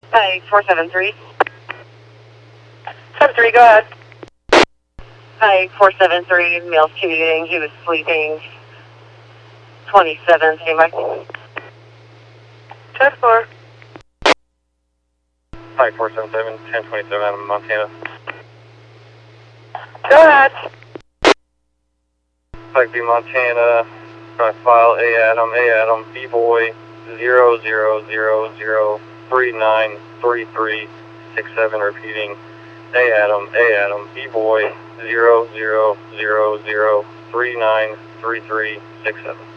Hi, 473. 73, go ahead. Hi, 473. Male's commuting. He was sleeping. 27. Hey, Mike. 10-4. Hi, 477, 1027 out of Montana. Go ahead. Pike B, Montana. Try file A Adam, B-boy, 0000393367, repeating, A Adam, B-boy, 0000393367.